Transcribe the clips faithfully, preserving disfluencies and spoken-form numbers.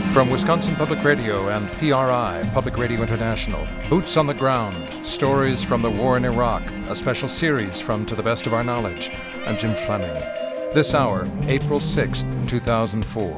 From Wisconsin Public Radio and P R I, Public Radio International, Boots on the Ground, Stories from the War in Iraq, a special series from To the Best of Our Knowledge. I'm Jim Fleming. This hour, April sixth, two thousand four.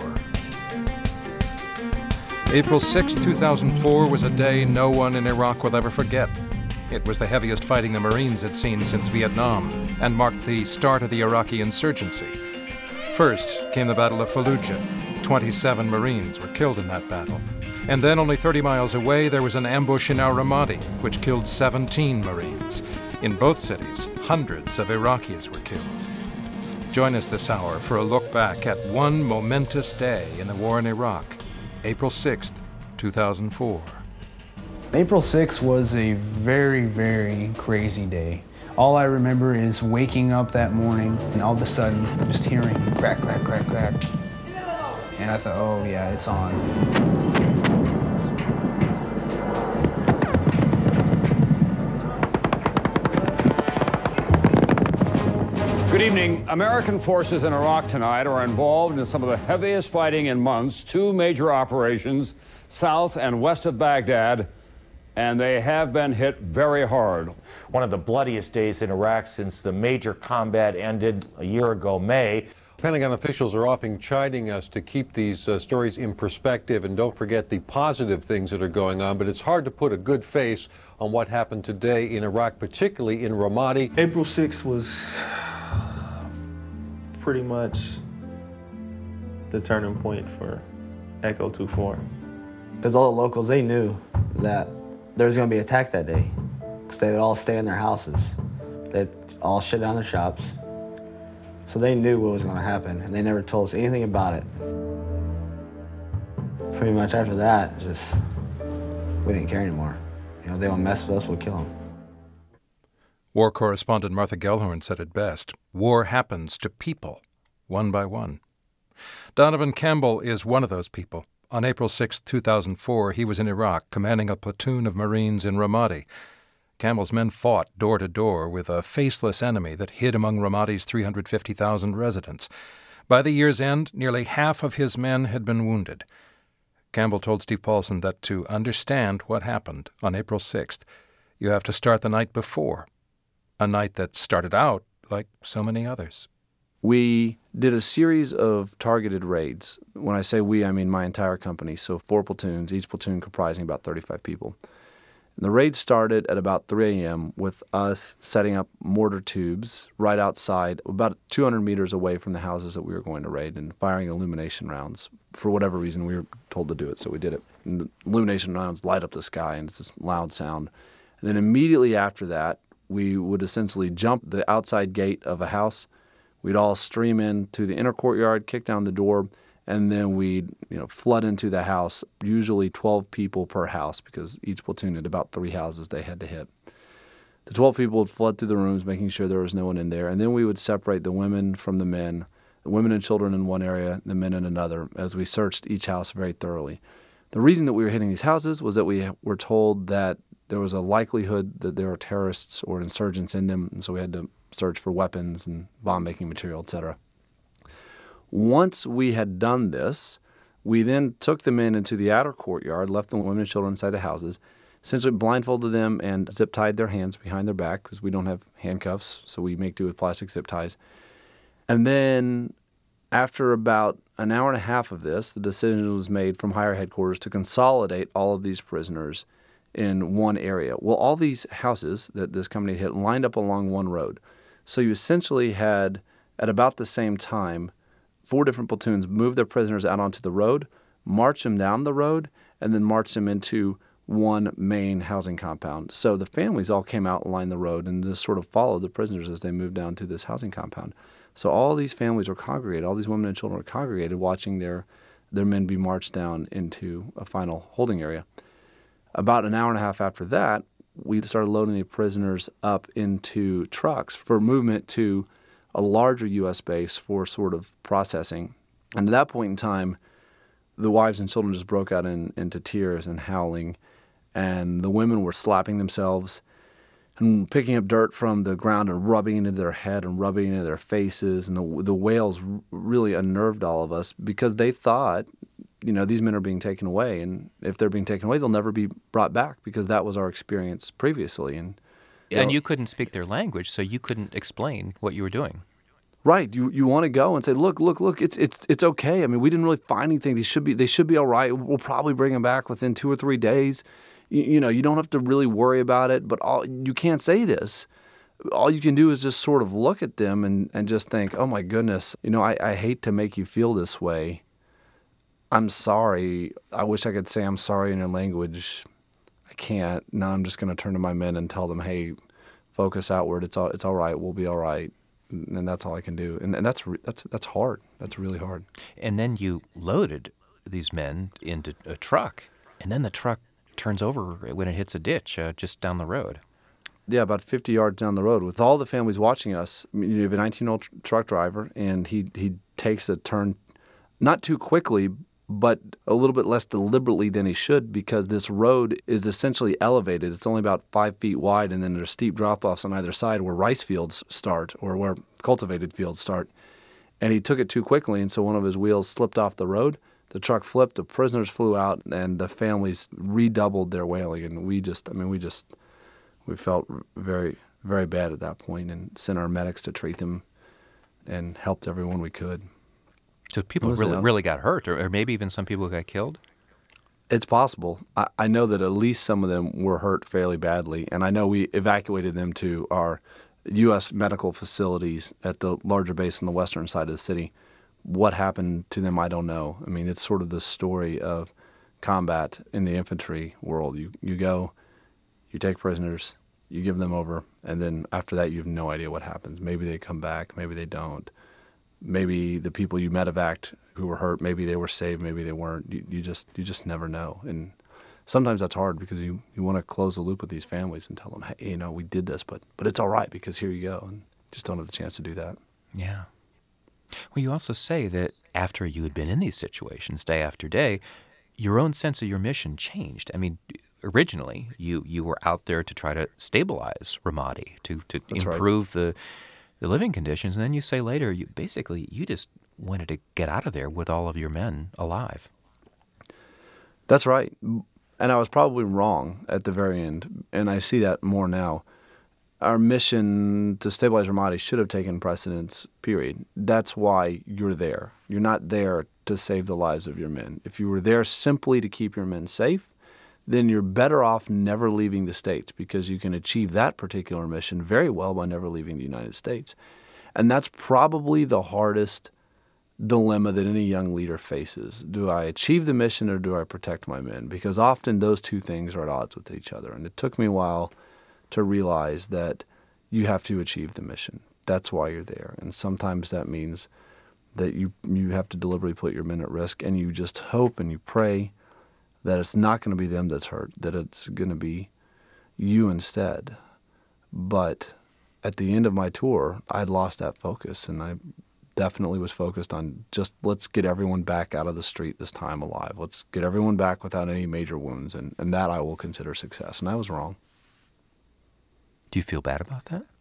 April sixth, two thousand four was a day no one in Iraq will ever forget. It was the heaviest fighting the Marines had seen since Vietnam and marked the start of the Iraqi insurgency. First came the Battle of Fallujah. twenty-seven Marines were killed in that battle. And then, only thirty miles away, there was an ambush in al-Ramadi, which killed seventeen Marines. In both cities, hundreds of Iraqis were killed. Join us this hour for a look back at one momentous day in the war in Iraq, April sixth, two thousand four. April sixth was a very, very crazy day. All I remember is waking up that morning and all of a sudden just hearing crack, crack, crack, crack. And I thought, oh yeah, it's on. Good evening. American forces in Iraq tonight are involved in some of the heaviest fighting in months, two major operations south and west of Baghdad, and they have been hit very hard. One of the bloodiest days in Iraq since the major combat ended a year ago, May. Pentagon officials are often chiding us to keep these uh, stories in perspective and don't forget the positive things that are going on, but it's hard to put a good face on what happened today in Iraq, particularly in Ramadi. April sixth was pretty much the turning point for Echo two four. Because all the locals, they knew that there was going to be an attack that day, because they would all stay in their houses. They'd all shut down their shops. So they knew what was going to happen, and they never told us anything about it. Pretty much after that, it's just, we didn't care anymore. You know, if they want to mess with us, we'll kill them. War correspondent Martha Gellhorn said it best. War happens to people, one by one. Donovan Campbell is one of those people. On April sixth, two thousand four, he was in Iraq, commanding a platoon of Marines in Ramadi. Campbell's men fought door to door with a faceless enemy that hid among Ramadi's three hundred fifty thousand residents. By the year's end, nearly half of his men had been wounded. Campbell told Steve Paulson that to understand what happened on April sixth, you have to start the night before, a night that started out like so many others. We did a series of targeted raids. When I say we, I mean my entire company, so four platoons, each platoon comprising about thirty-five people. The raid started at about three a.m. with us setting up mortar tubes right outside, about two hundred meters away from the houses that we were going to raid, and firing illumination rounds. For whatever reason, we were told to do it, so we did it. And the illumination rounds light up the sky, and it's this loud sound. And then immediately after that, we would essentially jump the outside gate of a house. We'd all stream into the inner courtyard, kick down the door, and then we'd, you know, flood into the house, usually twelve people per house, because each platoon had about three houses they had to hit. The twelve people would flood through the rooms, making sure there was no one in there, and then we would separate the women from the men, the women and children in one area, the men in another, as we searched each house very thoroughly. The reason that we were hitting these houses was that we were told that there was a likelihood that there were terrorists or insurgents in them, and so we had to search for weapons and bomb-making material, et cetera. Once we had done this, we then took the men into the outer courtyard, left the women and children inside the houses, essentially blindfolded them and zip-tied their hands behind their back, because we don't have handcuffs, so we make do with plastic zip ties. And then after about an hour and a half of this, the decision was made from higher headquarters to consolidate all of these prisoners in one area. Well, all these houses that this company hit lined up along one road. So you essentially had, at about the same time, four different platoons move their prisoners out onto the road, march them down the road, and then march them into one main housing compound. So the families all came out and lined the road and just sort of followed the prisoners as they moved down to this housing compound. So all these families were congregated, all these women and children were congregated watching their, their men be marched down into a final holding area. About an hour and a half after that, we started loading the prisoners up into trucks for movement to a larger U S base for sort of processing. And at that point in time, the wives and children just broke out in, into tears and howling, and the women were slapping themselves and picking up dirt from the ground and rubbing it into their head and rubbing it into their faces. And the, the wails really unnerved all of us because they thought you know, these men are being taken away, and if they're being taken away, they'll never be brought back because that was our experience previously. And you, and know, you couldn't speak their language, so you couldn't explain what you were doing. Right. You you want to go and say, look, look, look, it's it's it's okay. I mean, we didn't really find anything. They should be they should be all right. We'll probably bring them back within two or three days. You, you know, you don't have to really worry about it. But all you can't say this. All you can do is just sort of look at them and, and just think, oh my goodness, you know, I, I hate to make you feel this way. I'm sorry. I wish I could say I'm sorry in your language. I can't. Now I'm just going to turn to my men and tell them, hey, focus outward. It's all it's all right. We'll be all right. And that's all I can do, and, and that's re- that's that's hard. That's really hard. And then you loaded these men into a truck, and then the truck turns over when it hits a ditch uh, just down the road. Yeah, about fifty yards down the road. With all the families watching us, I mean, you have a nineteen-year-old tr- truck driver, and he he takes a turn, not too quickly, but a little bit less deliberately than he should, because this road is essentially elevated. It's only about five feet wide, and then there's steep drop-offs on either side where rice fields start or where cultivated fields start. And he took it too quickly, and so one of his wheels slipped off the road. The truck flipped, the prisoners flew out, and the families redoubled their wailing. And we just, I mean, we just, we felt very, very bad at that point and sent our medics to treat them and helped everyone we could. So people really that? really got hurt, or, or maybe even some people got killed? It's possible. I, I know that at least some of them were hurt fairly badly, and I know we evacuated them to our U S medical facilities at the larger base on the western side of the city. What happened to them, I don't know. I mean, it's sort of the story of combat in the infantry world. You you go, you take prisoners, you give them over, and then after that you have no idea what happens. Maybe they come back, maybe they don't. Maybe the people you medevaced who were hurt, maybe they were saved, maybe they weren't. You, you just you just never know. And sometimes that's hard because you, you want to close the loop with these families and tell them, hey, you know, we did this, but but it's all right because here you go. And just don't have the chance to do that. Yeah. Well, you also say that after you had been in these situations day after day, your own sense of your mission changed. I mean, originally you, you were out there to try to stabilize Ramadi, to, to improve right. the the living conditions, and then you say later, you basically, you just wanted to get out of there with all of your men alive. That's right. And I was probably wrong at the very end, and I see that more now. Our mission to stabilize Ramadi should have taken precedence, period. That's why you're there. You're not there to save the lives of your men. If you were there simply to keep your men safe, then you're better off never leaving the States, because you can achieve that particular mission very well by never leaving the United States. And that's probably the hardest dilemma that any young leader faces. Do I achieve the mission or do I protect my men? Because often those two things are at odds with each other. And it took me a while to realize that you have to achieve the mission. That's why you're there. And sometimes that means that you you have to deliberately put your men at risk, and you just hope and you pray that it's not going to be them that's hurt, that it's going to be you instead. But at the end of my tour, I'd lost that focus, and I definitely was focused on just let's get everyone back out of the street this time alive. Let's get everyone back without any major wounds, and, and that I will consider success. And I was wrong. Do you feel bad about that?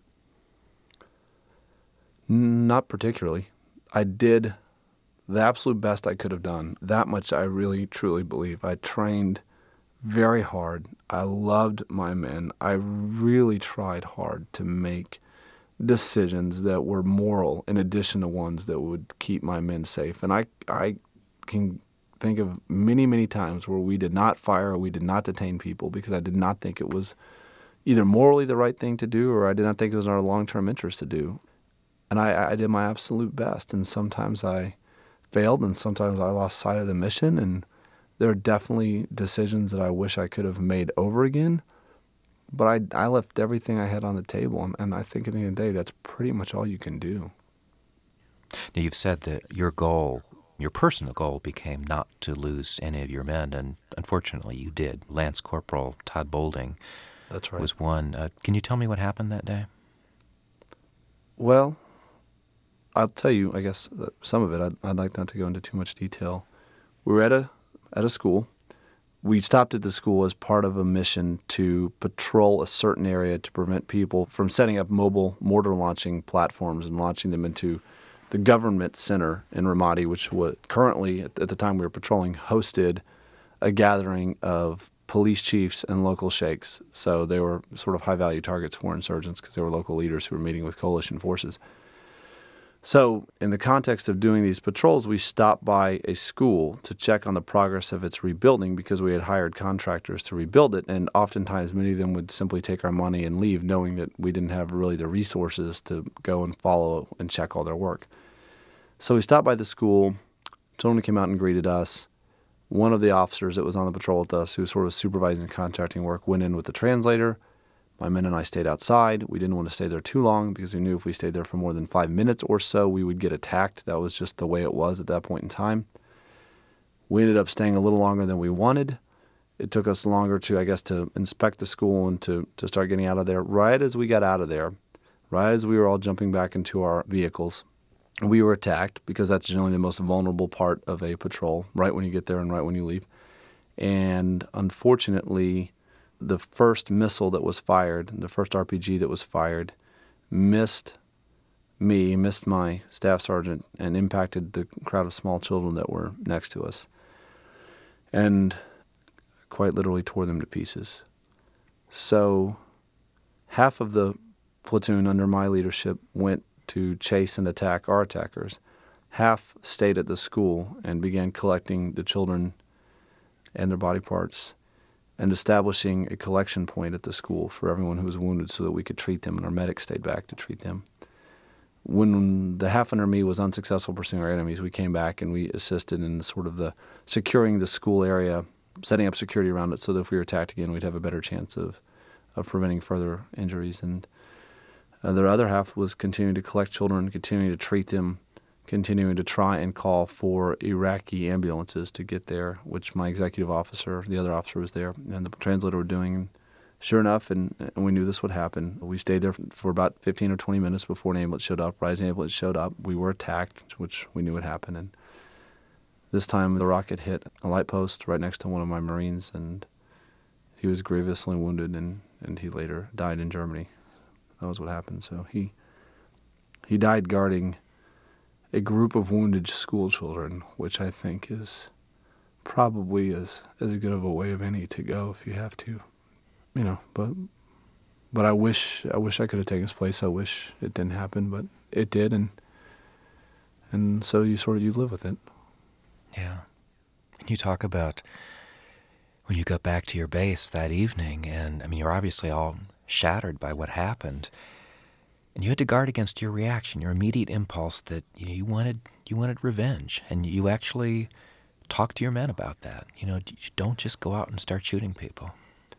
Not particularly. I did the absolute best I could have done. That much I really, truly believe. I trained very hard. I loved my men. I really tried hard to make decisions that were moral in addition to ones that would keep my men safe. And I, I can think of many, many times where we did not fire or we did not detain people because I did not think it was either morally the right thing to do or I did not think it was in our long-term interest to do. And I, I did my absolute best. And sometimes I failed, and sometimes I lost sight of the mission, and there are definitely decisions that I wish I could have made over again, but I, I left everything I had on the table, and, and I think at the end of the day, that's pretty much all you can do. Now, you've said that your goal, your personal goal, became not to lose any of your men, and unfortunately you did. Lance Corporal Todd Bolding that's right. was one. Uh, can you tell me what happened that day? Well, I'll tell you, I guess, some of it. I'd, I'd like not to go into too much detail. We were at a at a school. We stopped at the school as part of a mission to patrol a certain area to prevent people from setting up mobile mortar launching platforms and launching them into the government center in Ramadi, which was currently, at the time we were patrolling, hosted a gathering of police chiefs and local sheikhs. So they were sort of high-value targets for insurgents because they were local leaders who were meeting with coalition forces. So in the context of doing these patrols, we stopped by a school to check on the progress of its rebuilding because we had hired contractors to rebuild it, and oftentimes many of them would simply take our money and leave, knowing that we didn't have really the resources to go and follow and check all their work. So we stopped by the school. Children came out and greeted us. One of the officers that was on the patrol with us, who was sort of supervising contracting work, went in with the translator. My men and I stayed outside. We didn't want to stay there too long because we knew if we stayed there for more than five minutes or so, we would get attacked. That was just the way it was at that point in time. We ended up staying a little longer than we wanted. It took us longer to, I guess, to inspect the school and to, to start getting out of there. Right as we got out of there, right as we were all jumping back into our vehicles, we were attacked because that's generally the most vulnerable part of a patrol, right when you get there and right when you leave. And unfortunately, the first missile that was fired, the first R P G that was fired, missed me, missed my staff sergeant, and impacted the crowd of small children that were next to us, and quite literally tore them to pieces. So half of the platoon under my leadership went to chase and attack our attackers. Half stayed at the school and began collecting the children and their body parts and establishing a collection point at the school for everyone who was wounded so that we could treat them, and our medics stayed back to treat them. When the half under me was unsuccessful pursuing our enemies, we came back and we assisted in sort of the securing the school area, setting up security around it so that if we were attacked again, we'd have a better chance of, of preventing further injuries. And uh, the other half was continuing to collect children, continuing to treat them, continuing to try and call for Iraqi ambulances to get there, which my executive officer, the other officer was there, and the translator were doing. And sure enough, and, and we knew this would happen, we stayed there for about fifteen or twenty minutes before an ambulance showed up. Right as an ambulance showed up, we were attacked, which we knew would happen. And this time the rocket hit a light post right next to one of my Marines, and he was grievously wounded, and, and he later died in Germany. That was what happened. So he he died guarding a group of wounded school children, which I think is probably as, as good of a way of any to go if you have to, you know. But but I wish I wish I could have taken his place. I wish it didn't happen, but it did, and and so you sort of you live with it. Yeah, and you talk about when you got back to your base that evening, and I mean you're obviously all shattered by what happened. And you had to guard against your reaction, your immediate impulse that you know, you wanted you wanted revenge, and you actually talked to your men about that. You know, you don't just go out and start shooting people.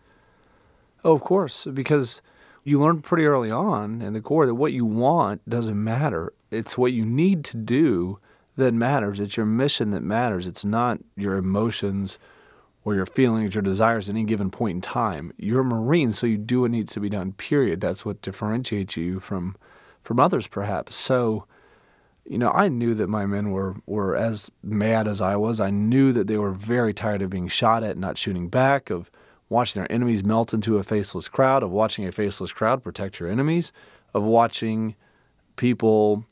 Oh, of course, because you learned pretty early on in the Corps that what you want doesn't matter. It's what you need to do that matters. It's your mission that matters. It's not your emotions or your feelings, your desires at any given point in time. You're a Marine, so you do what needs to be done, period. That's what differentiates you from from others, perhaps. So, you know, I knew that my men were, were as mad as I was. I knew that they were very tired of being shot at and not shooting back, of watching their enemies melt into a faceless crowd, of watching a faceless crowd protect your enemies, of watching people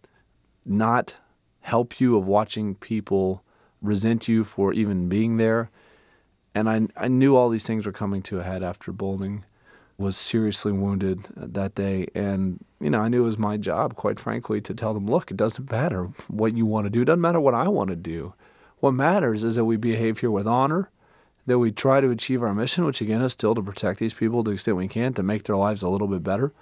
not help you, of watching people resent you for even being there. And I, I knew all these things were coming to a head after Bolding was seriously wounded that day. And, you know, I knew it was my job, quite frankly, to tell them, look, it doesn't matter what you want to do. It doesn't matter what I want to do. What matters is that we behave here with honor, that we try to achieve our mission, which, again, is still to protect these people to the extent we can, to make their lives a little bit better,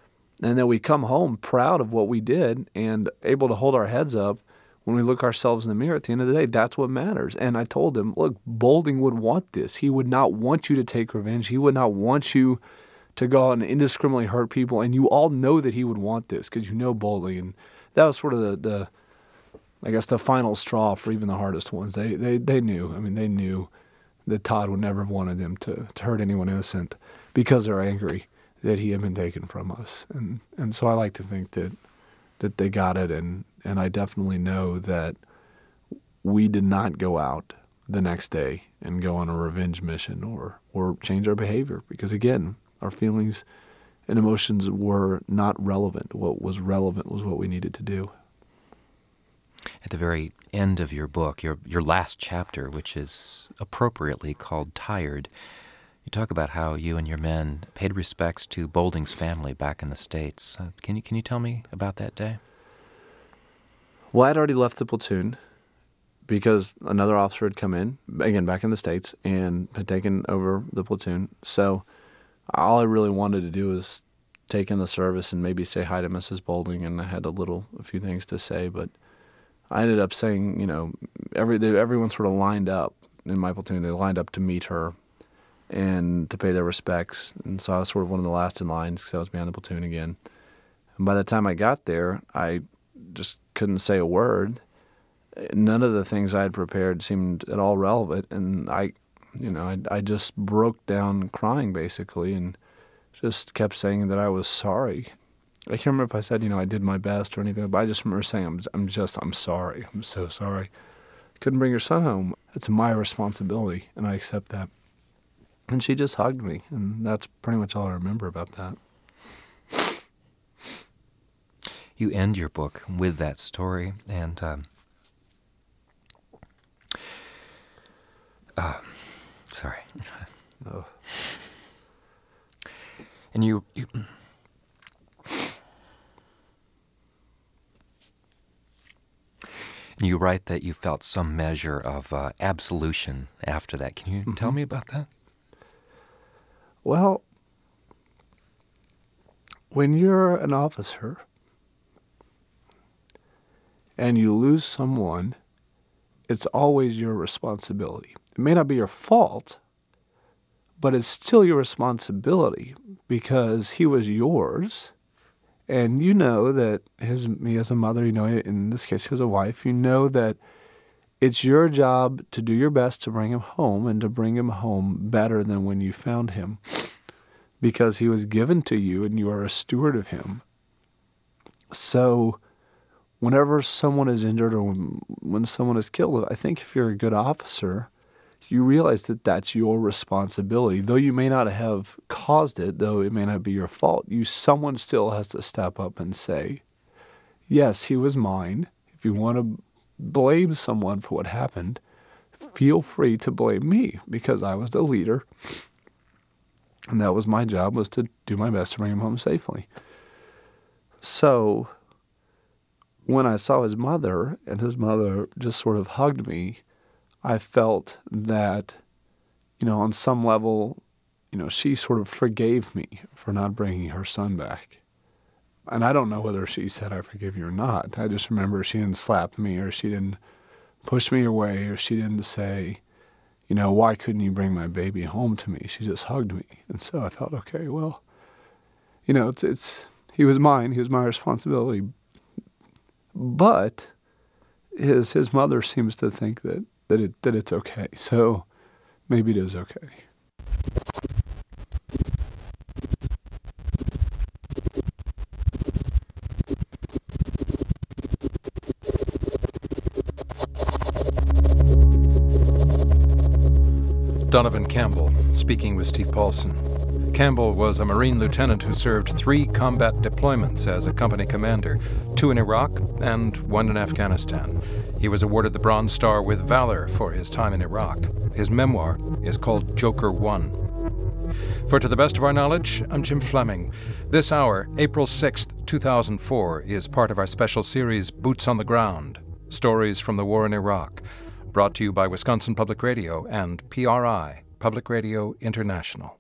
and that we come home proud of what we did and able to hold our heads up when we look ourselves in the mirror. At the end of the day, that's what matters. And I told him, look, Bolding would want this. He would not want you to take revenge. He would not want you to go out and indiscriminately hurt people. And you all know that he would want this because you know Bolding. And that was sort of the, the, I guess, the final straw for even the hardest ones. They, they, they knew. I mean, they knew that Todd would never have wanted them to, to hurt anyone innocent because they're angry that he had been taken from us. And, and so I like to think that that they got it, and, and I definitely know that we did not go out the next day and go on a revenge mission or, or change our behavior because, again, our feelings and emotions were not relevant. What was relevant was what we needed to do. At the very end of your book, your your last chapter, which is appropriately called Tired, you talk about how you and your men paid respects to Bolding's family back in the States. Uh, can you can you tell me about that day? Well, I'd already left the platoon because another officer had come in, again, back in the States, and had taken over the platoon. So all I really wanted to do was take in the service and maybe say hi to Missus Bolding, and I had a little, a few things to say, but I ended up saying, you know, every they, everyone sort of lined up in my platoon. They lined up to meet her and to pay their respects, and so I was sort of one of the last in line because I was behind the platoon again. And by the time I got there, I just couldn't say a word. None of the things I had prepared seemed at all relevant, and I, you know, I, I just broke down crying basically, and just kept saying that I was sorry. I can't remember if I said, you know, I did my best or anything, but I just remember saying, I'm, I'm just, I'm sorry. I'm so sorry. Couldn't bring your son home. It's my responsibility, and I accept that. And she just hugged me, and that's pretty much all I remember about that. You end your book with that story, and um, uh, sorry. Oh. And you, you you write that you felt some measure of uh, absolution after that. Can you mm-hmm. tell me about that? Well, when you're an officer and you lose someone, it's always your responsibility. It may not be your fault, but it's still your responsibility because he was yours. And you know that his, me as a mother, you know, in this case, he was a wife, you know that it's your job to do your best to bring him home and to bring him home better than when you found him because he was given to you and you are a steward of him. So whenever someone is injured or when, when someone is killed, I think if you're a good officer, you realize that that's your responsibility. Though you may not have caused it, though it may not be your fault, you someone still has to step up and say, yes, he was mine. If you want to blame someone for what happened, feel free to blame me because I was the leader. And that was my job, was to do my best to bring him home safely. So when I saw his mother, and his mother just sort of hugged me, I felt that, you know, on some level, you know, she sort of forgave me for not bringing her son back. And I don't know whether she said, I forgive you or not. I just remember she didn't slap me or she didn't push me away or she didn't say, you know, why couldn't you bring my baby home to me? She just hugged me. And so I felt, okay, well, you know, it's, it's he was mine. He was my responsibility. But his his mother seems to think that, that it that it's okay. So maybe it is okay. Donovan Campbell, speaking with Steve Paulson. Campbell was a Marine lieutenant who served three combat deployments as a company commander, two in Iraq and one in Afghanistan. He was awarded the Bronze Star with Valor for his time in Iraq. His memoir is called Joker One. For To the Best of Our Knowledge, I'm Jim Fleming. This hour, April sixth, two thousand four, is part of our special series Boots on the Ground, Stories from the War in Iraq, brought to you by Wisconsin Public Radio and P R I, Public Radio International.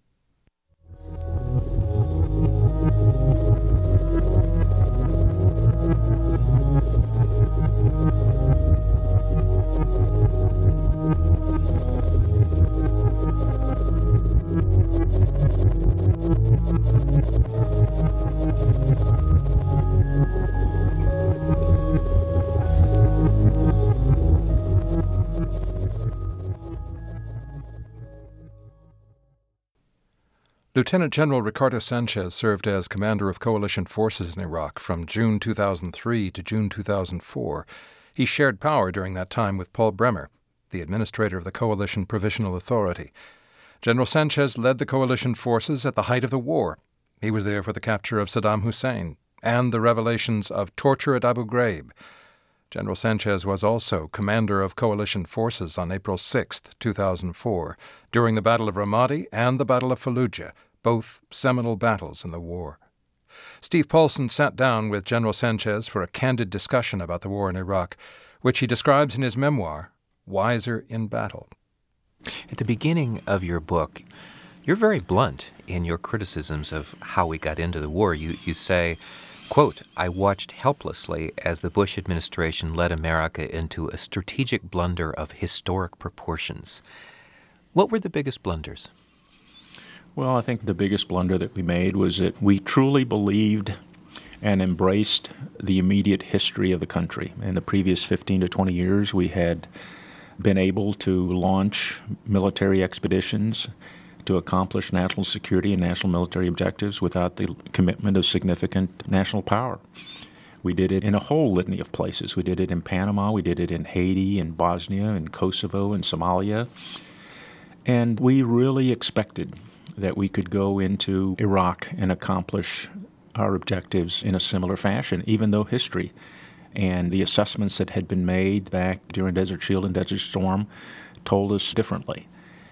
Lieutenant General Ricardo Sanchez served as commander of coalition forces in Iraq from June two thousand three to June two thousand four. He shared power during that time with Paul Bremer, the administrator of the Coalition Provisional Authority. General Sanchez led the coalition forces at the height of the war. He was there for the capture of Saddam Hussein and the revelations of torture at Abu Ghraib. General Sanchez was also commander of coalition forces on April sixth, two thousand four, during the Battle of Ramadi and the Battle of Fallujah, both seminal battles in the war. Steve Paulson sat down with General Sanchez for a candid discussion about the war in Iraq, which he describes in his memoir, Wiser in Battle. At the beginning of your book, you're very blunt in your criticisms of how we got into the war. You, you say, quote, "I watched helplessly as the Bush administration led America into a strategic blunder of historic proportions." What were the biggest blunders? Well, I think the biggest blunder that we made was that we truly believed and embraced the immediate history of the country. In the previous fifteen to twenty years, we had been able to launch military expeditions to accomplish national security and national military objectives without the commitment of significant national power. We did it in a whole litany of places. We did it in Panama, we did it in Haiti, in Bosnia, in Kosovo, in Somalia. And we really expected that we could go into Iraq and accomplish our objectives in a similar fashion, even though history and the assessments that had been made back during Desert Shield and Desert Storm told us differently.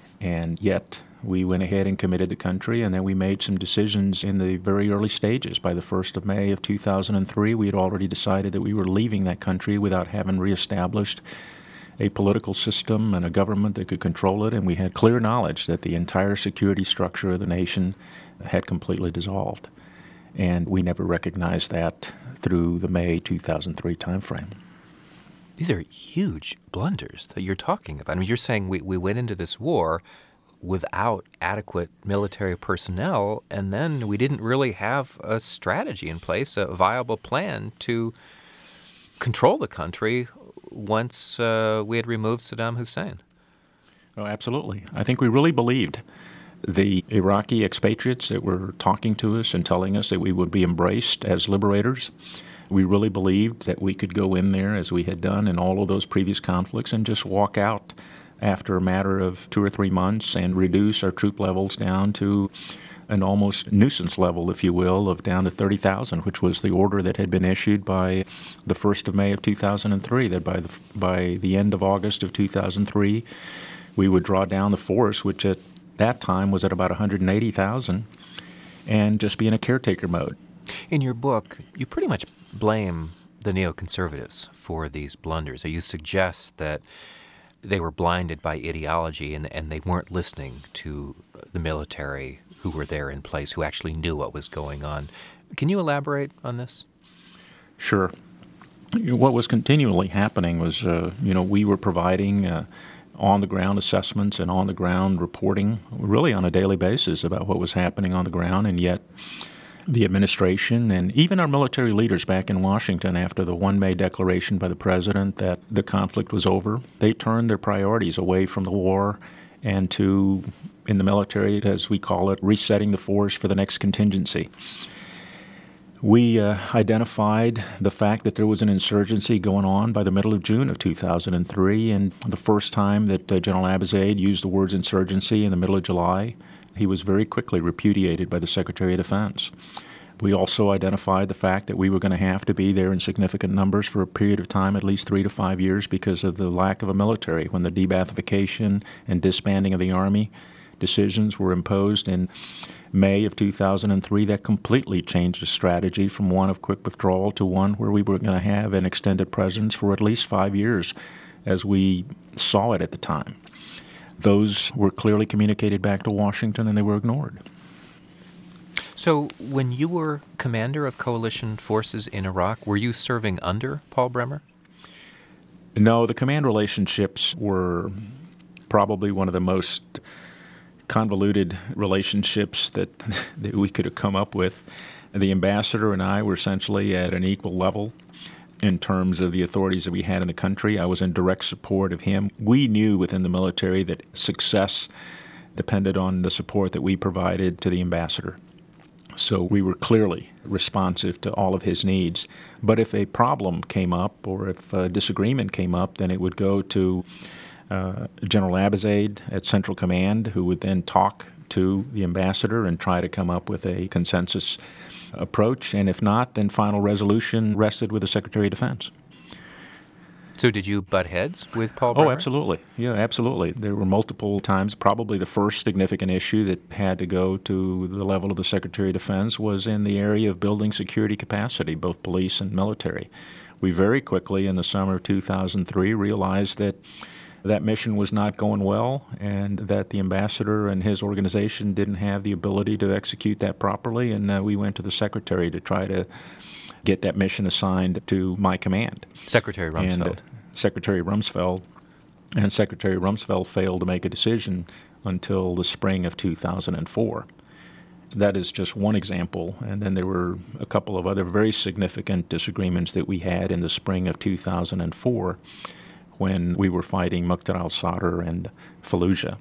And yet, we went ahead and committed the country, and then we made some decisions in the very early stages. By the first of May of two thousand three, we had already decided that we were leaving that country without having reestablished a political system and a government that could control it, and we had clear knowledge that the entire security structure of the nation had completely dissolved. And we never recognized that through the May two thousand three timeframe. These are huge blunders that you're talking about. I mean, you're saying we, we went into this war without adequate military personnel, and then we didn't really have a strategy in place, a viable plan to control the country once uh, we had removed Saddam Hussein. Oh, absolutely. I think we really believed the Iraqi expatriates that were talking to us and telling us that we would be embraced as liberators. We really believed that we could go in there, as we had done in all of those previous conflicts, and just walk out after a matter of two or three months and reduce our troop levels down to an almost nuisance level, if you will, of down to thirty thousand, which was the order that had been issued by the first of May of two thousand three, that by the, by the end of August of two thousand three, we would draw down the force, which at that time was at about one hundred eighty thousand, and just be in a caretaker mode. In your book, you pretty much blame the neoconservatives for these blunders. You suggest that they were blinded by ideology and, and they weren't listening to the military who were there in place, who actually knew what was going on. Can you elaborate on this? Sure. What was continually happening was, uh, you know, we were providing uh, on-the-ground assessments and on-the-ground reporting really on a daily basis about what was happening on the ground, and yet the administration and even our military leaders back in Washington after the one May declaration by the president that the conflict was over, they turned their priorities away from the war and to, in the military, as we call it, resetting the force for the next contingency. We uh, identified the fact that there was an insurgency going on by the middle of June of two thousand three, and the first time that uh, General Abizaid used the words insurgency in the middle of July, he was very quickly repudiated by the Secretary of Defense. We also identified the fact that we were going to have to be there in significant numbers for a period of time, at least three to five years, because of the lack of a military. When the debathification and disbanding of the Army decisions were imposed in May of two thousand three, that completely changed the strategy from one of quick withdrawal to one where we were going to have an extended presence for at least five years as we saw it at the time. Those were clearly communicated back to Washington, and they were ignored. So when you were commander of coalition forces in Iraq, were you serving under Paul Bremer? No, the command relationships were probably one of the most convoluted relationships that, that we could have come up with. The ambassador and I were essentially at an equal level in terms of the authorities that we had in the country. I was in direct support of him. We knew within the military that success depended on the support that we provided to the ambassador. So we were clearly responsive to all of his needs. But if a problem came up or if a disagreement came up, then it would go to uh, General Abizaid at Central Command, who would then talk to the ambassador and try to come up with a consensus approach. And if not, then final resolution rested with the Secretary of Defense. So did you butt heads with Paul Bremer? Oh, absolutely. Yeah, absolutely. There were multiple times. Probably the first significant issue that had to go to the level of the Secretary of Defense was in the area of building security capacity, both police and military. We very quickly, in the summer of two thousand three, realized that that mission was not going well and that the ambassador and his organization didn't have the ability to execute that properly, and uh, we went to the Secretary to try to get that mission assigned to my command. Secretary Rumsfeld. And, uh, Secretary Rumsfeld, and Secretary Rumsfeld failed to make a decision until the spring of two thousand four. That is just one example, and then there were a couple of other very significant disagreements that we had in the spring of two thousand four when we were fighting Muqtada al-Sadr and Fallujah.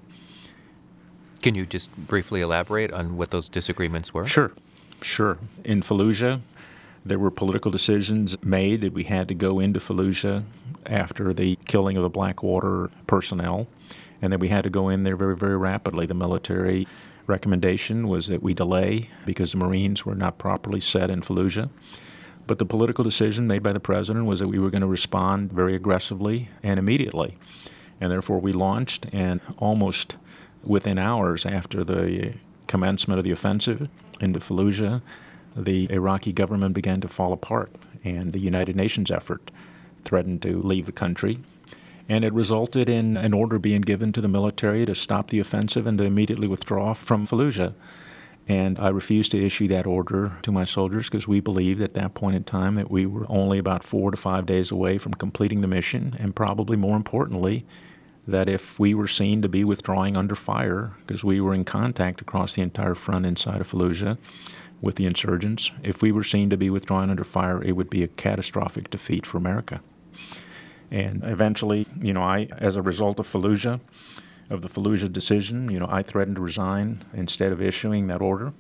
Can you just briefly elaborate on what those disagreements were? Sure, sure. In Fallujah, there were political decisions made that we had to go into Fallujah after the killing of the Blackwater personnel, and that we had to go in there very, very rapidly. The military recommendation was that we delay because the Marines were not properly set in Fallujah. But the political decision made by the President was that we were going to respond very aggressively and immediately. And therefore we launched, and almost within hours after the commencement of the offensive into Fallujah, the Iraqi government began to fall apart, and the United Nations effort threatened to leave the country. And it resulted in an order being given to the military to stop the offensive and to immediately withdraw from Fallujah. And I refused to issue that order to my soldiers because we believed at that point in time that we were only about four to five days away from completing the mission, and probably more importantly, that if we were seen to be withdrawing under fire, because we were in contact across the entire front inside of Fallujah with the insurgents, if we were seen to be withdrawing under fire, it would be a catastrophic defeat for America. And eventually, you know, I, as a result of Fallujah, of the Fallujah decision, you know, I threatened to resign instead of issuing that order.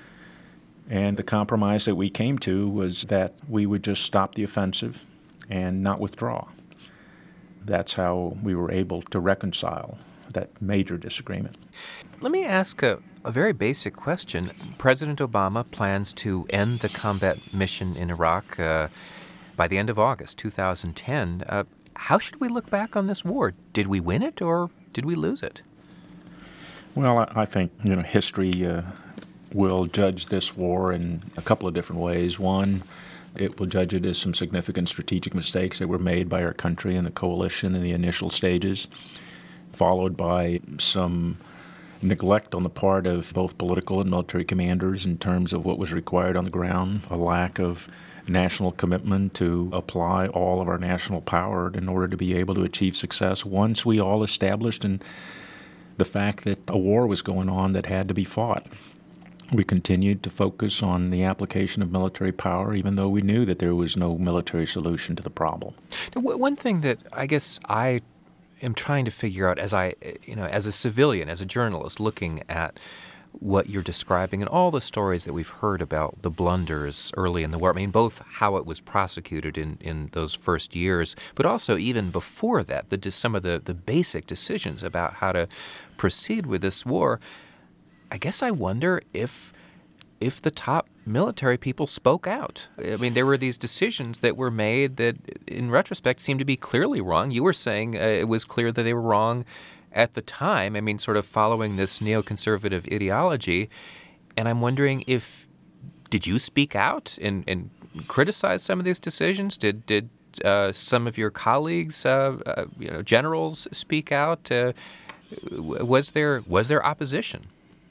And the compromise that we came to was that we would just stop the offensive and not withdraw. That's how we were able to reconcile that major disagreement. Let me ask a, a very basic question. President Obama plans to end the combat mission in Iraq uh, by the end of August two thousand ten. Uh, how should we look back on this war? Did we win it, or did we lose it? Well, I, I think, you know, history uh, will judge this war in a couple of different ways. One, it will judge it as some significant strategic mistakes that were made by our country and the coalition in the initial stages, followed by some neglect on the part of both political and military commanders in terms of what was required on the ground, a lack of national commitment to apply all of our national power in order to be able to achieve success. Once we all established in the fact that a war was going on that had to be fought, we continued to focus on the application of military power, even though we knew that there was no military solution to the problem. One thing that I guess I am trying to figure out as I, you know, as a civilian, as a journalist, looking at what you're describing and all the stories that we've heard about the blunders early in the war. I mean, both how it was prosecuted in, in those first years, but also even before that, the, some of the, the basic decisions about how to proceed with this war. I guess I wonder if if the top military people spoke out. I mean, there were these decisions that were made that, in retrospect, seemed to be clearly wrong. You were saying uh, it was clear that they were wrong at the time, I mean, sort of following this neoconservative ideology. And I'm wondering if, did you speak out and, and criticize some of these decisions? Did did uh, some of your colleagues, uh, uh, you know, generals, speak out? Uh, was there was there opposition?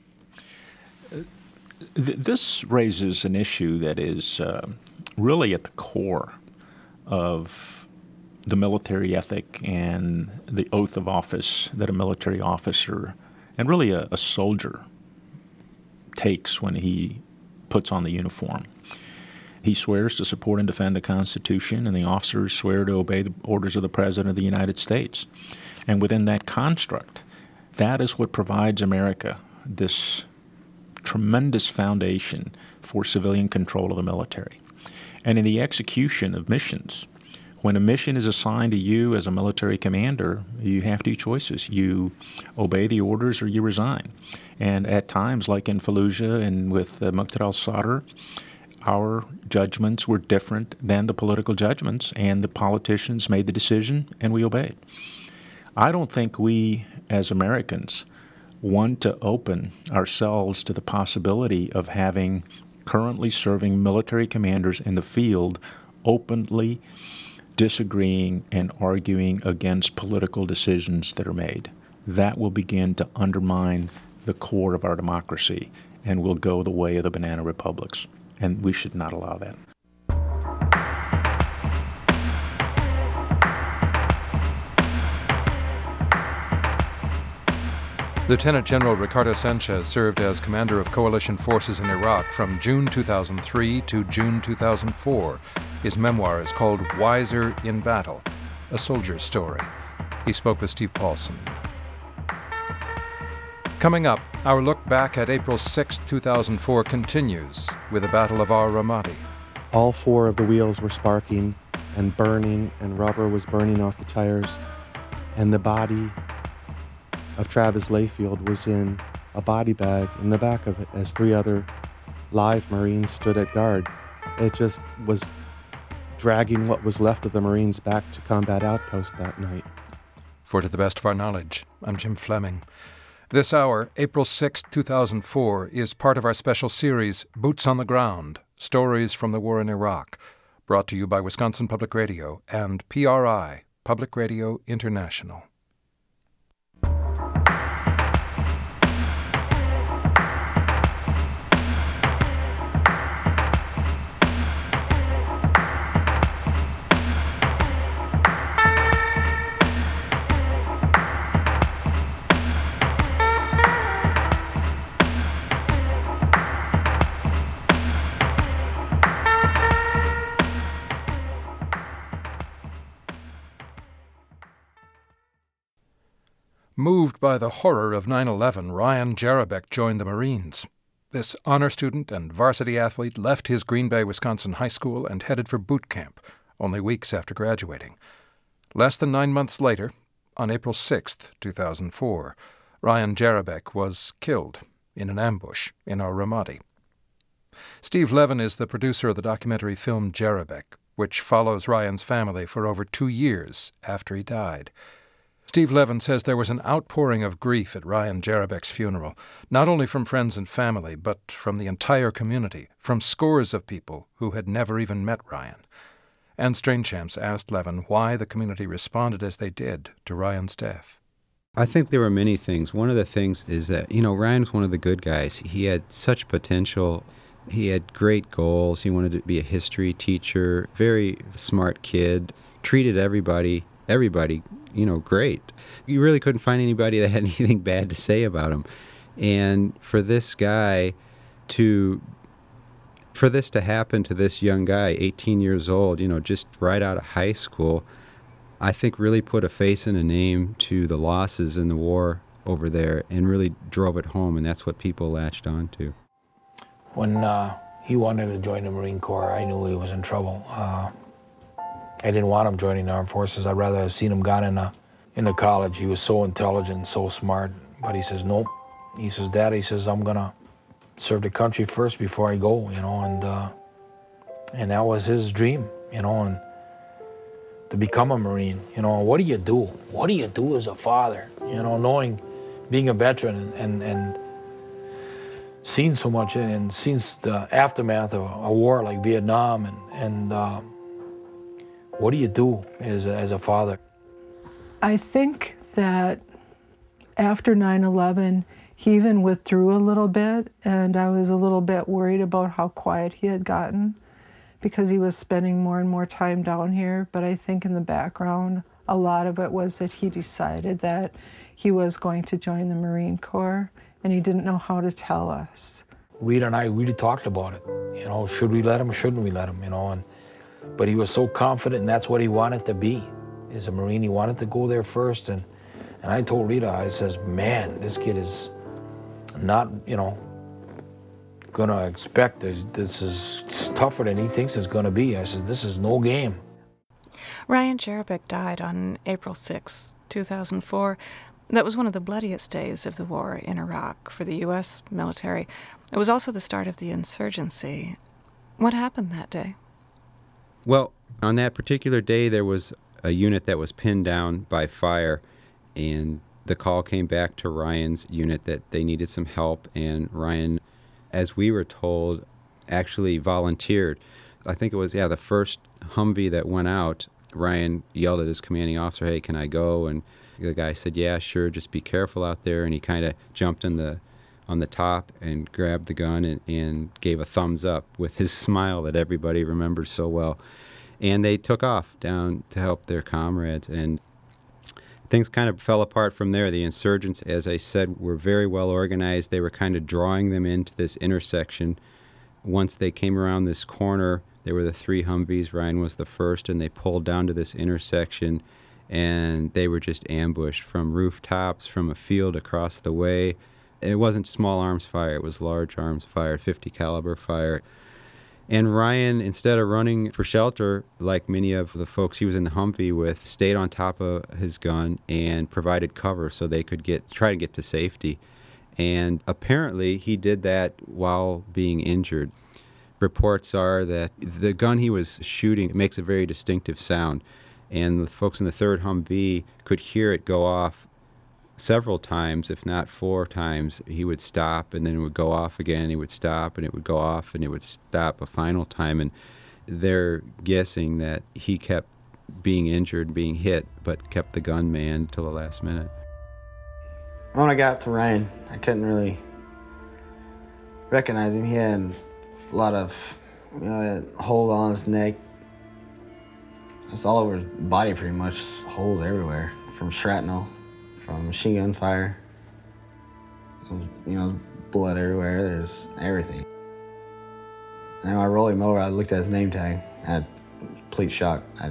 This raises an issue that is uh, really at the core of the military ethic and the oath of office that a military officer and really a, a soldier takes when he puts on the uniform. He swears to support and defend the Constitution, and the officers swear to obey the orders of the President of the United States. And within that construct, that is what provides America this tremendous foundation for civilian control of the military. And in the execution of missions, when a mission is assigned to you as a military commander, you have two choices. You obey the orders or you resign. And at times, like in Fallujah and with uh, Muqtada al-Sadr, our judgments were different than the political judgments, and the politicians made the decision, and we obeyed. I don't think we, as Americans, want to open ourselves to the possibility of having currently serving military commanders in the field openly disagreeing and arguing against political decisions that are made. That will begin to undermine the core of our democracy and will go the way of the banana republics. And we should not allow that. Lieutenant General Ricardo Sanchez served as commander of coalition forces in Iraq from June two thousand three to June two thousand four. His memoir is called Wiser in Battle, a soldier's story. He spoke with Steve Paulson. Coming up, our look back at April sixth, two thousand four continues with the Battle of Al-Ramadi. All four of the wheels were sparking and burning, and rubber was burning off the tires, and the body of Travis Layfield was in a body bag in the back of it as three other live Marines stood at guard. It just was dragging what was left of the Marines back to combat outpost that night. For To the Best of Our Knowledge, I'm Jim Fleming. This hour, April sixth, two thousand four, is part of our special series, Boots on the Ground, Stories from the War in Iraq, brought to you by Wisconsin Public Radio and P R I, Public Radio International. Moved by the horror of nine eleven, Ryan Jarabek joined the Marines. This honor student and varsity athlete left his Green Bay, Wisconsin high school and headed for boot camp, only weeks after graduating. Less than nine months later, on April sixth, two thousand four, Ryan Jarabek was killed in an ambush in Al-Ramadi. Steve Levin is the producer of the documentary film Jarabek, which follows Ryan's family for over two years after he died. Steve Levin says there was an outpouring of grief at Ryan Jarabek's funeral, not only from friends and family, but from the entire community, from scores of people who had never even met Ryan. Anne Strainchamps asked Levin why the community responded as they did to Ryan's death. I think there were many things. One of the things is that, you know, Ryan was one of the good guys. He had such potential. He had great goals. He wanted to be a history teacher, very smart kid, treated everybody, everybody, you know, great. You really couldn't find anybody that had anything bad to say about him. And for this guy to, for this to happen to this young guy, eighteen years old, you know, just right out of high school, I think really put a face and a name to the losses in the war over there and really drove it home, and that's what people latched on to. When uh, he wanted to join the Marine Corps, I knew he was in trouble. Uh, I didn't want him joining the armed forces. I'd rather have seen him gone in a, into college. He was so intelligent, so smart. But he says, nope. He says, Dad, he says, I'm going to serve the country first before I go, you know. And uh, and that was his dream, you know, and to become a Marine. You know, what do you do? What do you do as a father? You know, knowing, being a veteran and, and, and seen so much and seen the aftermath of a war like Vietnam and, and uh, what do you do as a, as a father? I think that after nine eleven, he even withdrew a little bit, and I was a little bit worried about how quiet he had gotten because he was spending more and more time down here. But I think in the background, a lot of it was that he decided that he was going to join the Marine Corps, and he didn't know how to tell us. Rita and I really talked about it. You know, should we let him, shouldn't we let him, you know? And but he was so confident, and that's what he wanted to be. As a Marine, he wanted to go there first. And, and I told Rita, I says, man, this kid is not, you know, going to expect this, this is tougher than he thinks it's going to be. I said, this is no game. Ryan Jarabek died on April sixth, two thousand four. That was one of the bloodiest days of the war in Iraq for the U S military. It was also the start of the insurgency. What happened that day? Well, on that particular day, there was a unit that was pinned down by fire, and the call came back to Ryan's unit that they needed some help, and Ryan, as we were told, actually volunteered. I think it was, yeah, the first Humvee that went out, Ryan yelled at his commanding officer, "Hey, can I go?" And the guy said, "Yeah, sure, just be careful out there." And he kind of jumped in the on the top and grabbed the gun and, and gave a thumbs up with his smile that everybody remembers so well. And they took off down to help their comrades, and things kind of fell apart from there. The insurgents, as I said, were very well organized. They were kind of drawing them into this intersection. Once they came around this corner, there were the three Humvees. Ryan was the first, and they pulled down to this intersection, and they were just ambushed from rooftops, from a field across the way. It wasn't small arms fire, it was large arms fire, fifty caliber fire. And Ryan, instead of running for shelter like many of the folks he was in the Humvee with, stayed on top of his gun and provided cover so they could get try to get to safety. And apparently he did that while being injured. Reports are that the gun he was shooting makes a very distinctive sound, and the folks in the third Humvee could hear it go off several times, if not four times. He would stop, and then it would go off again. He would stop, and it would go off, and it would stop a final time. And they're guessing that he kept being injured, being hit, but kept the gun manned till the last minute. When I got to Ryan, I couldn't really recognize him. He had a lot of, you know, a hold on his neck. It's all over his body pretty much, holes everywhere, from shrapnel, from machine gun fire. There's, you know, blood everywhere, there's everything. And when I rolled him over, I looked at his name tag. I had complete shock. I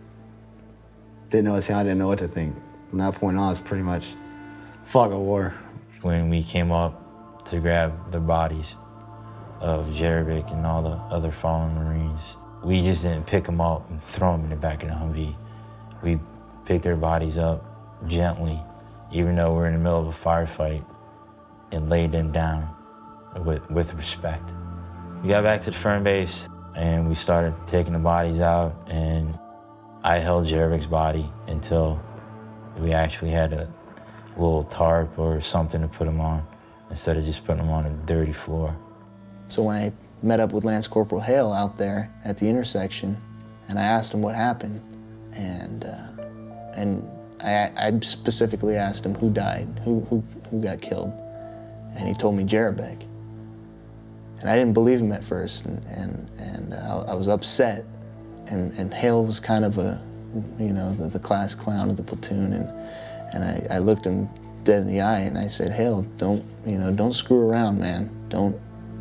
didn't know his name, I didn't know what to think. From that point on, it's pretty much fog of war. When we came up to grab the bodies of Jerevich and all the other fallen Marines, we just didn't pick them up and throw them in the back of the Humvee. We picked their bodies up gently, even though we're in the middle of a firefight, and laid them down with, with respect. We got back to the firm base, and we started taking the bodies out, and I held Jerevich's body until we actually had a little tarp or something to put him on, instead of just putting him on a dirty floor. So when I met up with Lance Corporal Hale out there at the intersection, and I asked him what happened, and uh, and I, I specifically asked him who died, who, who, who got killed, and he told me Jerevich. And I didn't believe him at first, and, and, and uh, I was upset, and, and Hale was kind of a, you know, the, the class clown of the platoon, and, and I, I looked him dead in the eye, and I said, Hale, don't, you know, don't screw around, man, don't,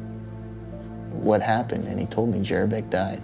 what happened? And he told me Jerevich died.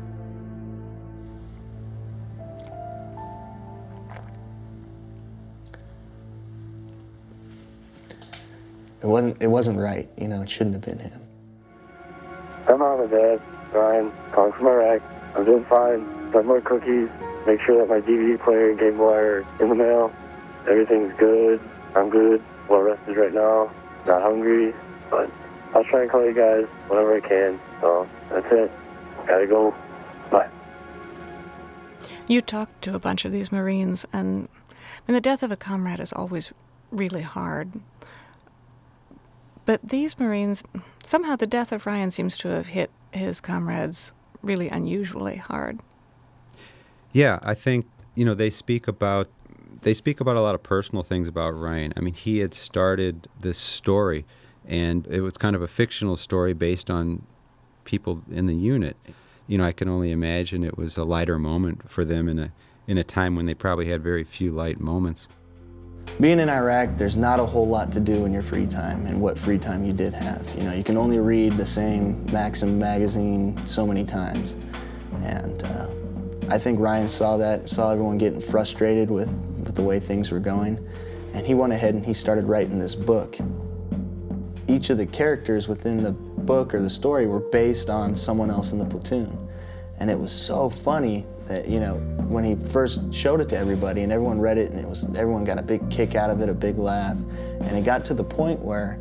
It wasn't, it wasn't right, you know, it shouldn't have been him. I'm mom and dad, Ryan, calling from Iraq. I'm doing fine, got more cookies, make sure that my D V D player and Game Boy are in the mail. Everything's good, I'm good, well rested right now, not hungry, but I'll try and call you guys whenever I can, so that's it. Gotta go, bye. You talked to a bunch of these Marines, and I mean, the death of a comrade is always really hard. But these Marines, somehow the death of Ryan seems to have hit his comrades really unusually hard. Yeah, I think, you know, they speak about they speak about a lot of personal things about Ryan. I mean, he had started this story, and it was kind of a fictional story based on people in the unit. You know, I can only imagine it was a lighter moment for them in a in a time when they probably had very few light moments. Being in Iraq, there's not a whole lot to do in your free time, and what free time you did have. You know, you can only read the same Maxim magazine so many times. And uh, I think Ryan saw that, saw everyone getting frustrated with, with the way things were going, and he went ahead and he started writing this book. Each of the characters within the book or the story were based on someone else in the platoon. And it was so funny that, you know, when he first showed it to everybody and everyone read it, and it was everyone got a big kick out of it, a big laugh, and it got to the point where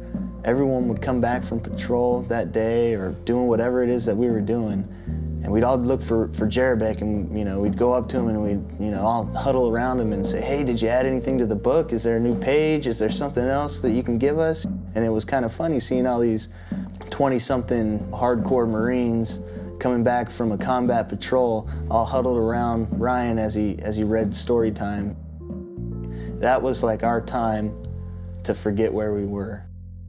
everyone would come back from patrol that day or doing whatever it is that we were doing, and we'd all look for, for Jarabek, and you know, we'd go up to him and we'd you know all huddle around him and say, hey, did you add anything to the book? Is there a new page? Is there something else that you can give us? And it was kind of funny seeing all these twenty-something hardcore Marines coming back from a combat patrol, all huddled around Ryan as he as he read story time. That was like our time to forget where we were.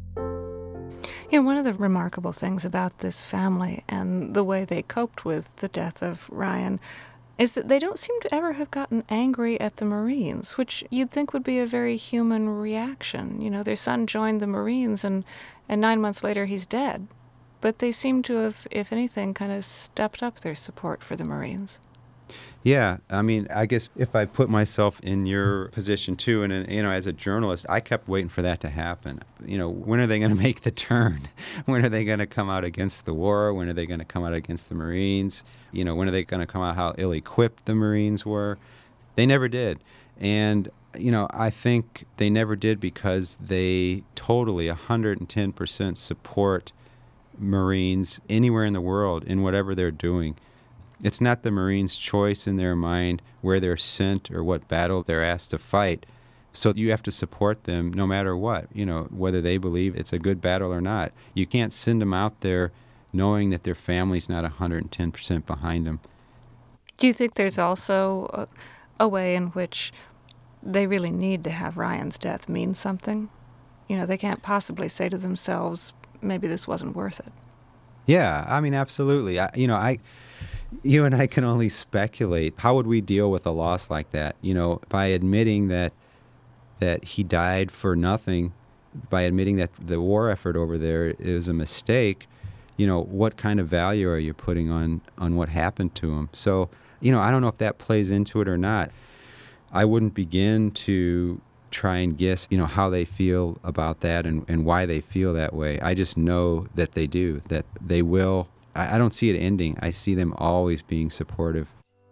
You know, one of the remarkable things about this family and the way they coped with the death of Ryan is that they don't seem to ever have gotten angry at the Marines, which you'd think would be a very human reaction. You know, their son joined the Marines, and, and nine months later he's dead. But they seem to have, if anything, kind of stepped up their support for the Marines. Yeah, I mean, I guess if I put myself in your position too, and you know, as a journalist, I kept waiting for that to happen. You know, when are they going to make the turn? When are they going to come out against the war? When are they going to come out against the Marines? You know, when are they going to come out how ill-equipped the Marines were? They never did. And, you know, I think they never did because they totally, one hundred ten percent support Marines anywhere in the world in whatever they're doing. It's not the Marines' choice in their mind where they're sent or what battle they're asked to fight. So you have to support them no matter what, you know, whether they believe it's a good battle or not. You can't send them out there knowing that their family's not one hundred ten percent behind them. Do you think there's also a, a way in which they really need to have Ryan's death mean something? You know, they can't possibly say to themselves, maybe this wasn't worth it. Yeah, I mean, absolutely. I, you know, I... You and I can only speculate. How would we deal with a loss like that? You know, by admitting that that he died for nothing, by admitting that the war effort over there is a mistake, you know, what kind of value are you putting on, on what happened to him? So, you know, I don't know if that plays into it or not. I wouldn't begin to try and guess, you know, how they feel about that and, and why they feel that way. I just know that they do, that they will. I don't see it ending. I see them always being supportive.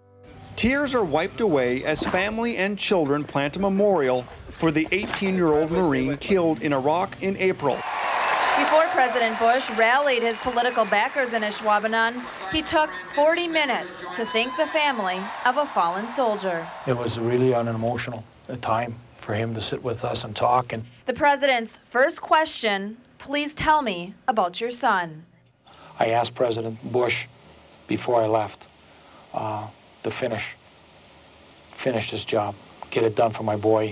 Tears are wiped away as family and children plant a memorial for the eighteen-year-old Marine killed in Iraq in April. Before President Bush rallied his political backers in Ashwaubenon, he took forty minutes to thank the family of a fallen soldier. It was really an emotional time for him to sit with us and talk. And the president's first question, please tell me about your son. I asked President Bush before I left uh, to finish, finish this job, get it done for my boy.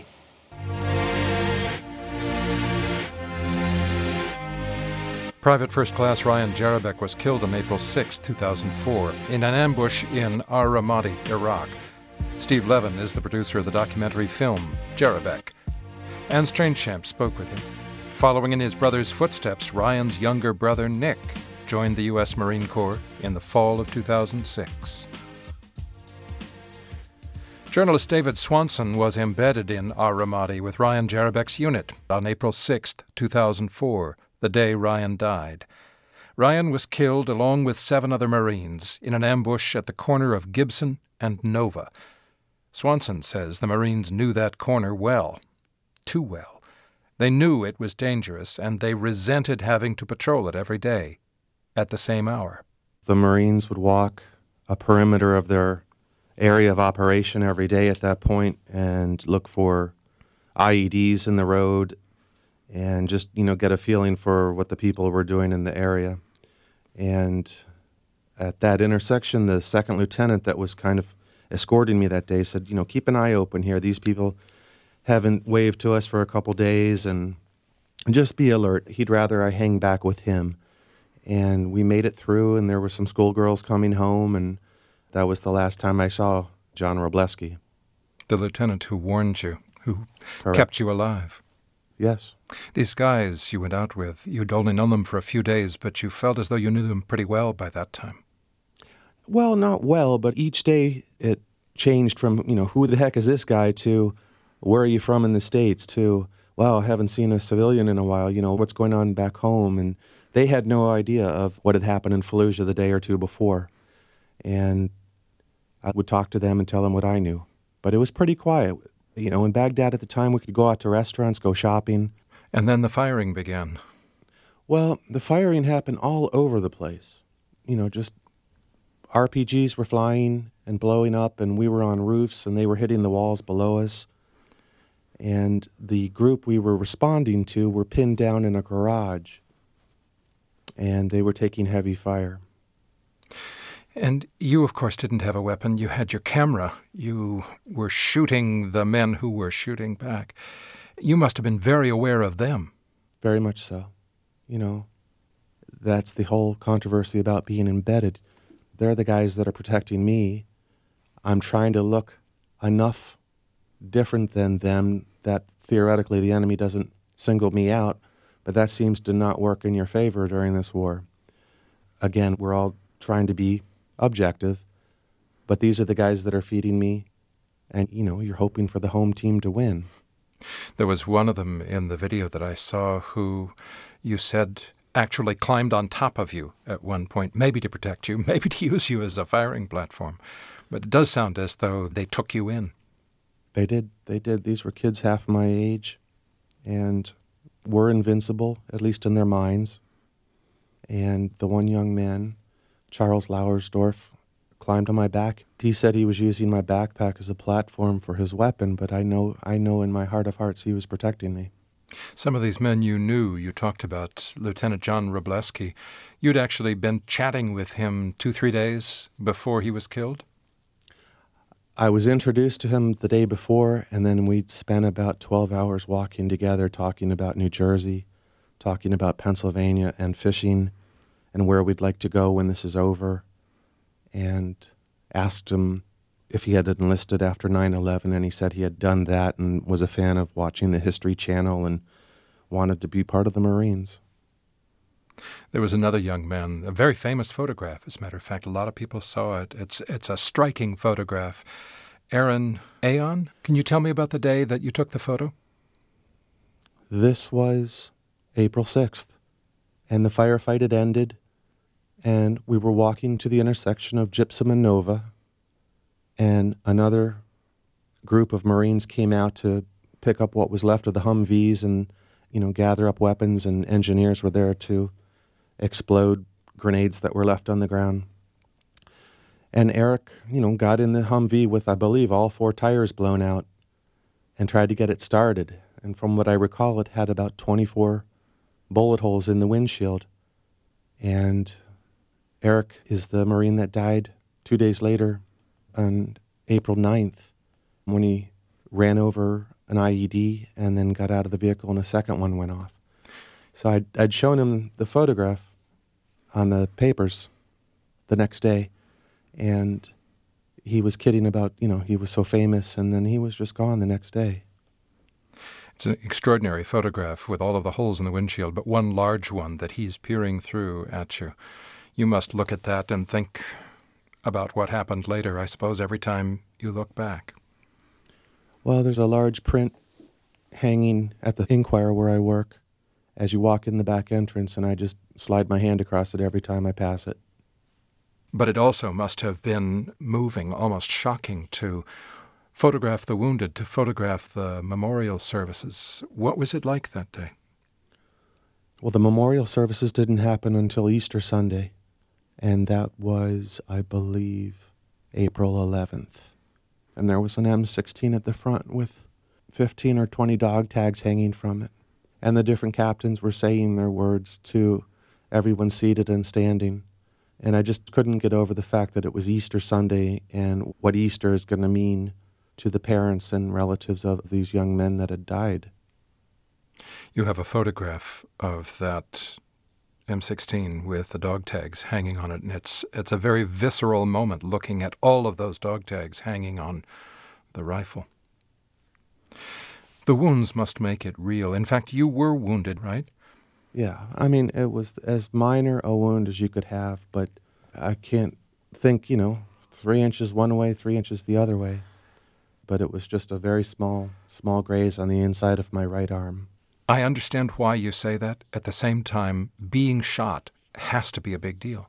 Private First Class Ryan Jarabek was killed on April sixth, two thousand four, in an ambush in Ar-Ramadi, Iraq. Steve Levin is the producer of the documentary film, Jarabek. Anne Strainchamp spoke with him. Following in his brother's footsteps, Ryan's younger brother, Nick, joined the U S Marine Corps in the fall of two thousand six. Journalist David Swanson was embedded in Ar-Ramadi with Ryan Jarabek's unit on April sixth, two thousand four, the day Ryan died. Ryan was killed along with seven other Marines in an ambush at the corner of Gibson and Nova. Swanson says the Marines knew that corner well, too well. They knew it was dangerous, and they resented having to patrol it every day at the same hour. The Marines would walk a perimeter of their area of operation every day at that point and look for I E Ds in the road and just, you know, get a feeling for what the people were doing in the area. And at that intersection, the second lieutenant that was kind of escorting me that day said, you know, keep an eye open here. These people haven't waved to us for a couple days, and just be alert. He'd rather I hang back with him. And we made it through, and there were some schoolgirls coming home, and that was the last time I saw John Robleski. The lieutenant who warned you, who Correct. Kept you alive. Yes. These guys you went out with, you'd only known them for a few days, but you felt as though you knew them pretty well by that time. Well, not well, but each day it changed from, you know, who the heck is this guy, to where are you from in the States, to, well, I haven't seen a civilian in a while, you know, what's going on back home, and they had no idea of what had happened in Fallujah the day or two before. And I would talk to them and tell them what I knew. But it was pretty quiet. You know, in Baghdad at the time, we could go out to restaurants, go shopping. And then the firing began. Well, the firing happened all over the place. You know, just R P Gs were flying and blowing up, and we were on roofs, and they were hitting the walls below us. And the group we were responding to were pinned down in a garage, and they were taking heavy fire. And you, of course, didn't have a weapon. You had your camera. You were shooting the men who were shooting back. You must have been very aware of them. Very much so. You know, that's the whole controversy about being embedded. They're the guys that are protecting me. I'm trying to look enough different than them that theoretically the enemy doesn't single me out, but that seems to not work in your favor during this war. Again, we're all trying to be objective, but these are the guys that are feeding me, and, you know, you're hoping for the home team to win. There was one of them in the video that I saw who you said actually climbed on top of you at one point, maybe to protect you, maybe to use you as a firing platform. But it does sound as though they took you in. They did. They did. These were kids half my age and were invincible, at least in their minds. And the one young man, Charles Lauersdorf, climbed on my back. He said he was using my backpack as a platform for his weapon, but I know, I know in my heart of hearts he was protecting me. Some of these men you knew, you talked about Lieutenant John Wroblewski. You'd actually been chatting with him two, three days before he was killed? I was introduced to him the day before, and then we'd spent about twelve hours walking together, talking about New Jersey, talking about Pennsylvania and fishing, and where we'd like to go when this is over, and asked him if he had enlisted after nine eleven, and he said he had done that and was a fan of watching the History Channel and wanted to be part of the Marines. There was another young man, a very famous photograph, as a matter of fact. A lot of people saw it. It's it's a striking photograph. Aaron Aon, can you tell me about the day that you took the photo? This was April sixth, and the firefight had ended, and we were walking to the intersection of Gypsum and Nova, and another group of Marines came out to pick up what was left of the Humvees and, you know, gather up weapons, and engineers were there to explode grenades that were left on the ground. And Eric, you know, got in the Humvee with, I believe, all four tires blown out and tried to get it started. And from what I recall, it had about twenty-four bullet holes in the windshield. And Eric is the Marine that died two days later on April ninth when he ran over an I E D and then got out of the vehicle and a second one went off. So I'd, I'd shown him the photograph on the papers the next day, and he was kidding about, you know, he was so famous, and then he was just gone the next day. It's an extraordinary photograph with all of the holes in the windshield, but one large one that he's peering through at you. You must look at that and think about what happened later, I suppose, every time you look back. Well, there's a large print hanging at the Inquirer where I work as you walk in the back entrance, and I just slide my hand across it every time I pass it. But it also must have been moving, almost shocking, to photograph the wounded, to photograph the memorial services. What was it like that day? Well, the memorial services didn't happen until Easter Sunday, and that was, I believe, April eleventh. And there was an M sixteen at the front with fifteen or twenty dog tags hanging from it. And the different captains were saying their words to everyone seated and standing. And I just couldn't get over the fact that it was Easter Sunday and what Easter is going to mean to the parents and relatives of these young men that had died. You have a photograph of that M sixteen with the dog tags hanging on it, and it's it's a very visceral moment looking at all of those dog tags hanging on the rifle. The wounds must make it real. In fact, you were wounded, right? Yeah, I mean, it was as minor a wound as you could have, but I can't think, you know, three inches one way, three inches the other way. But it was just a very small, small graze on the inside of my right arm. I understand why you say that. At the same time, being shot has to be a big deal.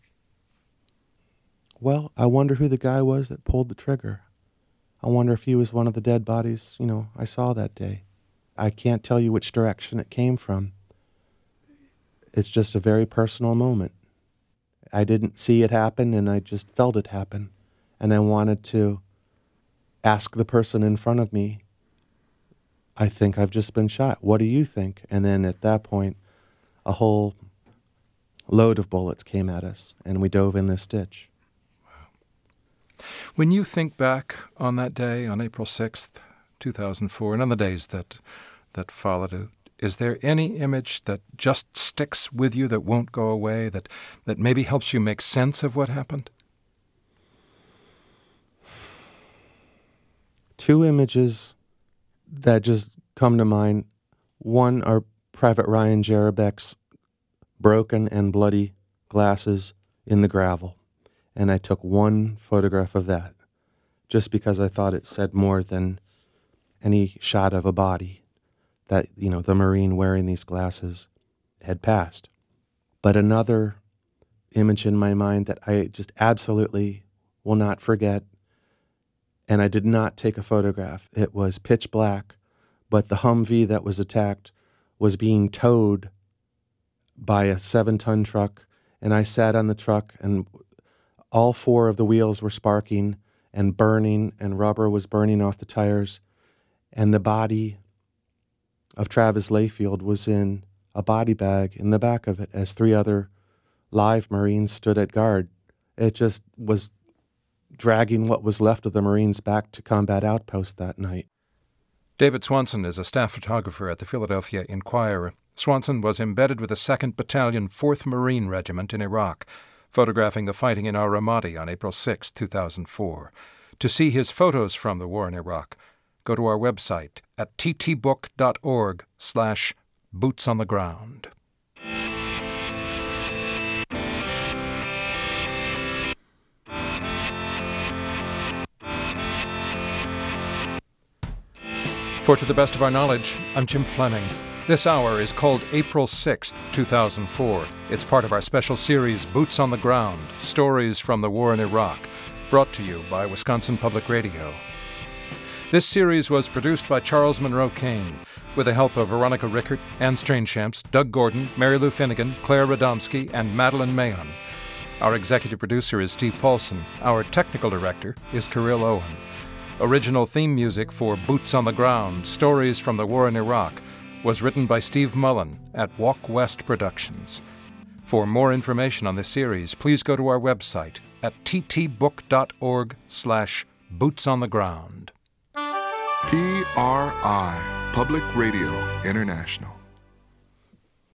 Well, I wonder who the guy was that pulled the trigger. I wonder if he was one of the dead bodies, you know, I saw that day. I can't tell you which direction it came from. it's just a very personal moment. I didn't see it happen, and I just felt it happen. And I wanted to ask the person in front of me, I think I've just been shot. What do you think? And then at that point, a whole load of bullets came at us, and we dove in this ditch. When you think back on that day, on April sixth, two thousand four, and on the days that that followed it, is there any image that just sticks with you, that won't go away, that, that maybe helps you make sense of what happened? Two images that just come to mind. One are Private Ryan Jerebeck's broken and bloody glasses in the gravel. And I took one photograph of that just because I thought it said more than any shot of a body, that, you know, the Marine wearing these glasses had passed. But another image in my mind that I just absolutely will not forget, and I did not take a photograph. It was pitch black, but the Humvee that was attacked was being towed by a seven-ton truck, and I sat on the truck, and all four of the wheels were sparking and burning, and rubber was burning off the tires, and the body of Travis Layfield was in a body bag in the back of it as three other live Marines stood at guard. It just was dragging what was left of the Marines back to combat outpost that night. David Swanson is a staff photographer at the Philadelphia Inquirer. Swanson was embedded with the second Battalion, fourth Marine Regiment in Iraq, photographing the fighting in al-Ramadi on April sixth, two thousand four. To see his photos from the war in Iraq, go to our website at ttbook.org slash boots on the ground. For To the Best of Our Knowledge, I'm Jim Fleming. This hour is called April sixth, two thousand four. It's part of our special series, Boots on the Ground, Stories from the War in Iraq, brought to you by Wisconsin Public Radio. This series was produced by Charles Monroe Kane, with the help of Veronica Rickert, Ann Strainchamps, Doug Gordon, Mary Lou Finnegan, Claire Radomski, and Madeline Mahon. Our executive producer is Steve Paulson. Our technical director is Kirill Owen. Original theme music for Boots on the Ground, Stories from the War in Iraq, was written by Steve Mullen at Walk West Productions. For more information on this series, please go to our website at ttbook.org slash boots on the ground. P R I, Public Radio International.